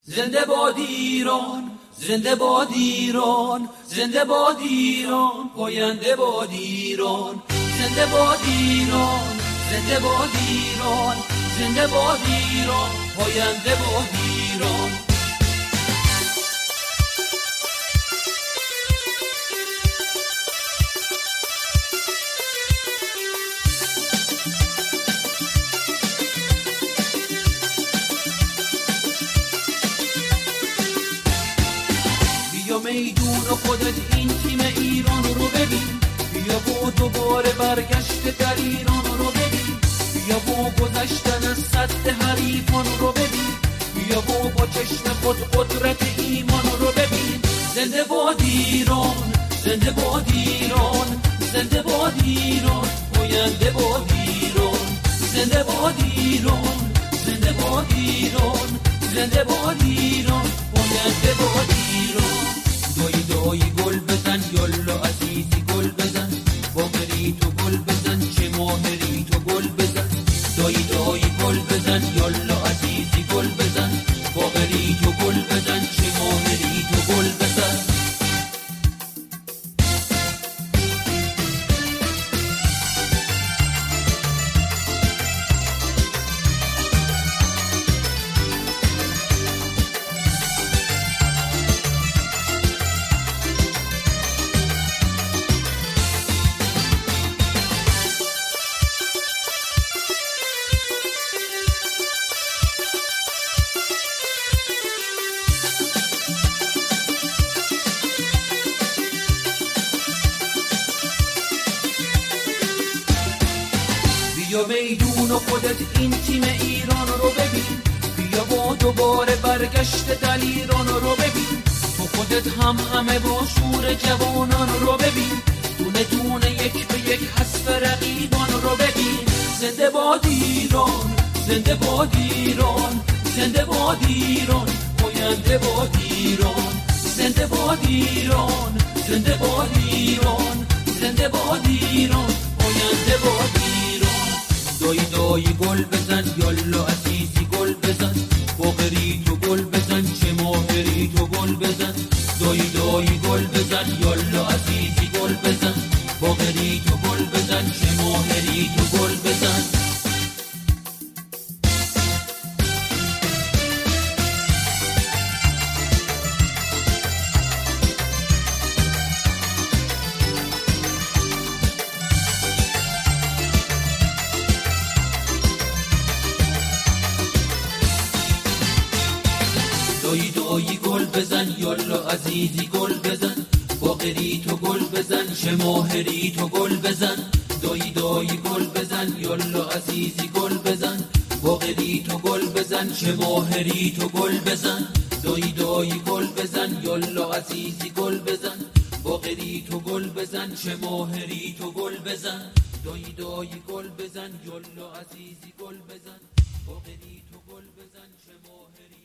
زنده باد ایران، زنده باد ایران، زنده باد ایران، پاینده باد ایران. زنده باد ایران، زنده باد ایران، زنده باد ایران، پاینده باد ایران. بیا میدون خودت این تیم ایران رو ببین، بیا با دوباره برگشت در ایران رو ببین، بیا با گذشتن از سد حریفان رو ببین، بیا با چشم خود قدرت ایمان رو ببین. زنده باد ایران، زنده باد ایران، زنده باد ایران، پاینده باد ایران. زنده باد ایران، زنده باد ایران، زنده باد ایران، پاینده باد ایران. دایی دایی گل بزن یالا عزیزی گل بزن، باقری تو گل بزن چه ماهری تو گل بزن. دایی دایی گل بزن یالا عزیزی گل بزن، باقری تو گل بزن چه ماهری تو گل بزن. بیا میدون خودت این تیم ایران رو ببین، بیا با دوباره برگشت در ایران رو ببین. تو خودت همه با شور جوانان رو ببین، دونه دونه یک به یک حذف رقیبان رو ببین. زنده باد ایران، زنده باد ایران، زنده باد ایران، پاینده باد ایران. زنده باد ایران، زنده باد ایران، زنده باد ایران، پاینده باد ایران. دایی دایی گل بزن یالا عزیزی گل بزن، باقری تو گل بزن چه ماهری تو گل بزن. دایی دایی گل بزن یالا عزیزی گل بزن، باقری تو گل بزن چه ماهری تو گل بزن. دایی دایی گل بزن یالا عزیزی گل بزن، باقری تو گل بزن چه ماهری تو گل بزن. دایی دایی گل بزن یالا عزیزی گل بزن، باقری تو گل بزن چه ماهری تو گل بزن. دایی دایی گل بزن یالا عزیزی گل بزن، باقری تو گل بزن چه ماهری تو گل بزن. دایی دایی گل بزن یالا عزیزی گل بزن، باقری تو گل بزن چه ماهری